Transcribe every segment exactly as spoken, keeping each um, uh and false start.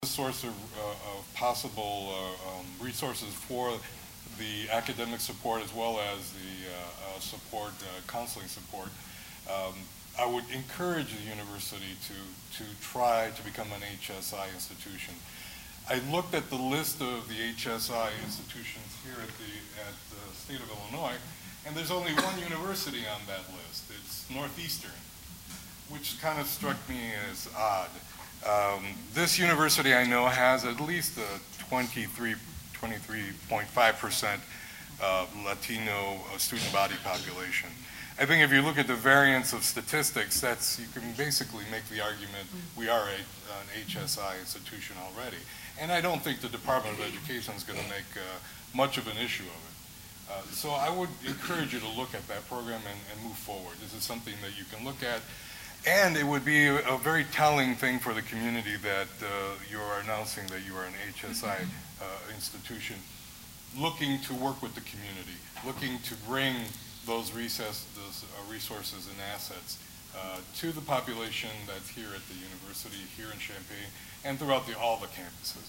source of, uh, of possible uh, um, resources for the academic support as well as the uh, uh, support, uh, counseling support. Um, I would encourage the university to, to try to become an H S I institution. I looked at the list of the H S I institutions here at the, at the state of Illinois, and there's only one university on that list. It's Northeastern, which kind of struck me as odd. Um, this university I know has at least a twenty-three, twenty-three point five percent uh, Latino uh, student body population. I think if you look at the variance of statistics, that's, you can basically make the argument we are a, an H S I institution already. And I don't think the Department of Education is going to make uh, much of an issue of it. Uh, so I would encourage you to look at that program and, and move forward. This is something that you can look at. And it would be a, a very telling thing for the community that uh, you are announcing that you are an H S I uh, institution, looking to work with the community, looking to bring those, recess, those uh, resources and assets uh, to the population that's here at the university, here in Champaign, and throughout the, all the campuses.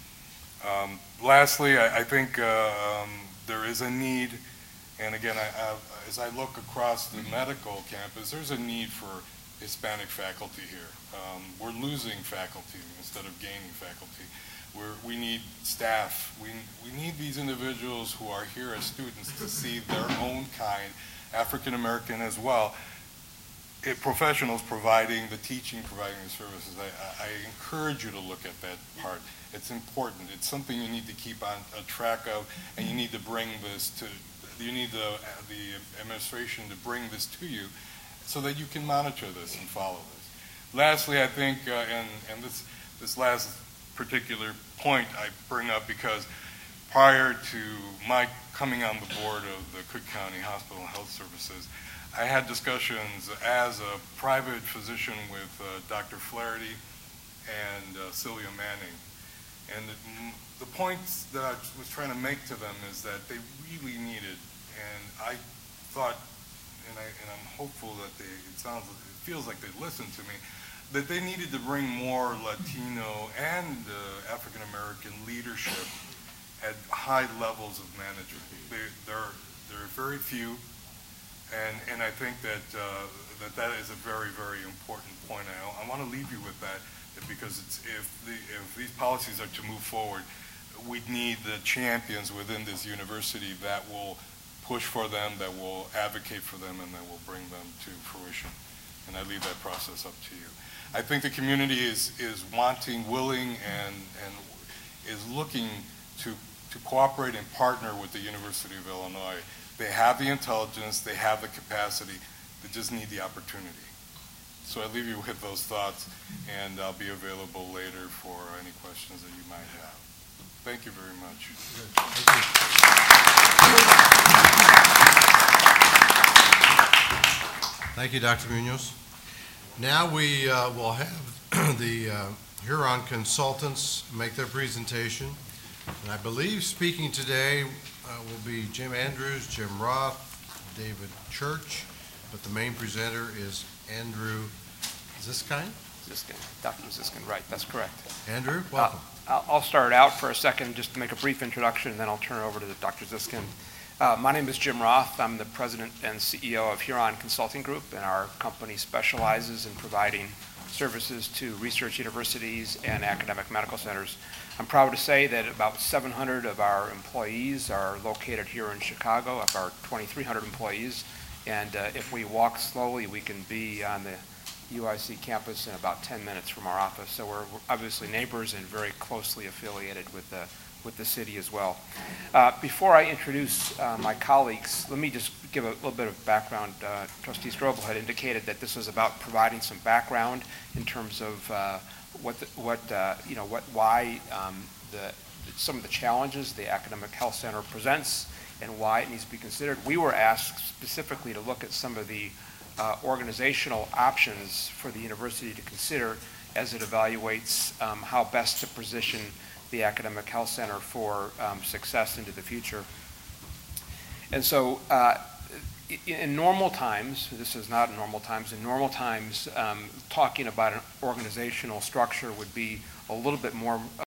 Um, lastly, I, I think uh, um, there is a need, and again, I, I, as I look across the medical campus, there's a need for Hispanic faculty here. Um, we're losing faculty instead of gaining faculty. We're, we need staff. We, we need these individuals who are here as students to see their own kind, African American as well, it, professionals providing the teaching, providing the services. I, I encourage you to look at that part. It's important. It's something you need to keep on a track of, and you need to bring this to, you need the, the administration to bring this to you, so that you can monitor this and follow this. Lastly, I think, uh, and, and this, this last particular point I bring up because prior to my coming on the board of the Cook County Hospital and Health Services, I had discussions as a private physician with uh, Doctor Flaherty and uh, Celia Manning. And the, the points that I was trying to make to them is that they really needed, and I thought, And, I, and I'm hopeful that they, it sounds, it feels like they listened to me, that they needed to bring more Latino and uh, African American leadership at high levels of management. They, there, there are very few, and, and I think that, uh, that that is a very, very important point. I, I want to leave you with that, because it's, if, the, if these policies are to move forward, we need the champions within this university that will push for them, that will advocate for them, and that will bring them to fruition. And I leave that process up to you. I think the community is, is wanting, willing, and, and is looking to, to cooperate and partner with the University of Illinois. They have the intelligence, they have the capacity, they just need the opportunity. So I leave you with those thoughts, and I'll be available later for any questions that you might have. Thank you very much. Thank you. Thank you, Doctor Munoz. Now we uh, will have the uh, Huron consultants make their presentation. And I believe speaking today uh, will be Jim Andrews, Jim Roth, David Church, but the main presenter is Andrew Ziskind? Ziskind, Doctor Ziskind, right, that's correct. Andrew, welcome. Uh, I'll start out for a second just to make a brief introduction, and then I'll turn it over to Doctor Ziskind. Uh, my name is Jim Roth. I'm the president and C E O of Huron Consulting Group, and our company specializes in providing services to research universities and academic medical centers. I'm proud to say that about seven hundred of our employees are located here in Chicago, of our twenty-three hundred employees, and uh, if we walk slowly, we can be on the U I C campus in about ten minutes from our office. So we're, we're obviously neighbors and very closely affiliated with the with the city as well. Uh, before I introduce uh, my colleagues, let me just give a little bit of background. Uh, Trustee Strobel had indicated that this was about providing some background in terms of uh, what, the, what uh, you know, what, why um, the, some of the challenges the Academic Health Center presents and why it needs to be considered. We were asked specifically to look at some of the uh, organizational options for the university to consider as it evaluates um, how best to position the Academic Health Center for um, success into the future. And so uh, i- in normal times, this is not in normal times, in normal times, um, talking about an organizational structure would be a little bit more